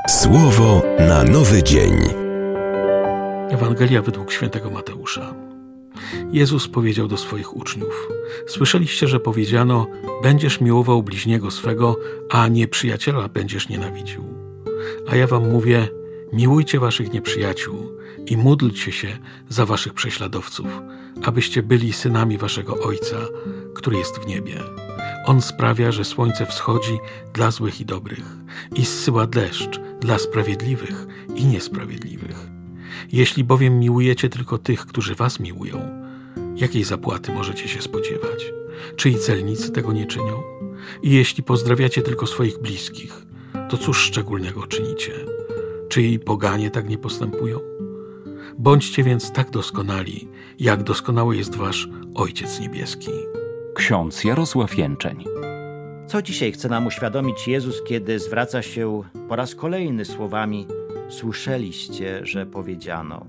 Słowo na nowy dzień. Ewangelia według świętego Mateusza. Jezus powiedział do swoich uczniów: słyszeliście, że powiedziano: będziesz miłował bliźniego swego, a nieprzyjaciela będziesz nienawidził. A ja wam mówię: miłujcie waszych nieprzyjaciół i módlcie się za waszych prześladowców, abyście byli synami waszego Ojca, który jest w niebie. On sprawia, że słońce wschodzi dla złych i dobrych i zsyła deszcz dla sprawiedliwych i niesprawiedliwych. Jeśli bowiem miłujecie tylko tych, którzy was miłują, jakiej zapłaty możecie się spodziewać? Czy i celnicy tego nie czynią? I jeśli pozdrawiacie tylko swoich bliskich, to cóż szczególnego czynicie? Czy i poganie tak nie postępują? Bądźcie więc tak doskonali, jak doskonały jest wasz Ojciec Niebieski. Ksiądz Jarosław Jęczeń. Co dzisiaj chce nam uświadomić Jezus, kiedy zwraca się po raz kolejny słowami: słyszeliście, że powiedziano.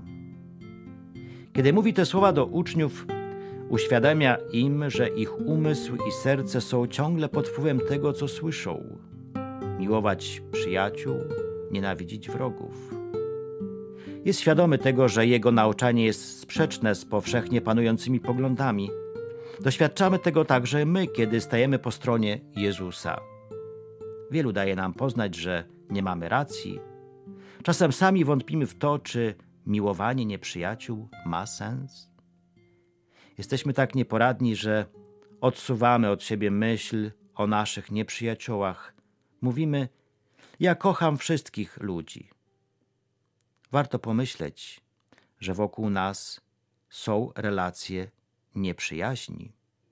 Kiedy mówi te słowa do uczniów, uświadamia im, że ich umysł i serce są ciągle pod wpływem tego, co słyszą. Miłować przyjaciół, nienawidzić wrogów. Jest świadomy tego, że jego nauczanie jest sprzeczne z powszechnie panującymi poglądami. Doświadczamy tego także my, kiedy stajemy po stronie Jezusa. Wielu daje nam poznać, że nie mamy racji. Czasem sami wątpimy w to, czy miłowanie nieprzyjaciół ma sens. Jesteśmy tak nieporadni, że odsuwamy od siebie myśl o naszych nieprzyjaciołach. Mówimy: ja kocham wszystkich ludzi. Warto pomyśleć, że wokół nas są relacje nieprzyjaźni.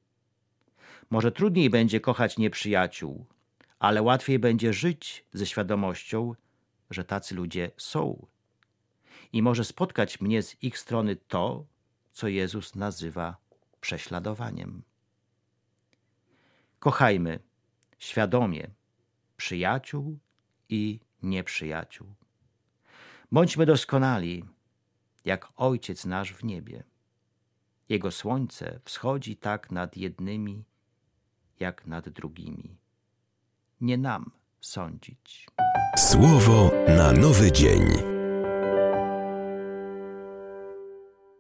Może trudniej będzie kochać nieprzyjaciół, ale łatwiej będzie żyć ze świadomością, że tacy ludzie są. I może spotkać mnie z ich strony to, co Jezus nazywa prześladowaniem. Kochajmy świadomie przyjaciół i nieprzyjaciół. Bądźmy doskonali, jak Ojciec nasz w niebie. Jego słońce wschodzi tak nad jednymi, jak nad drugimi. Nie nam sądzić. Słowo na nowy dzień.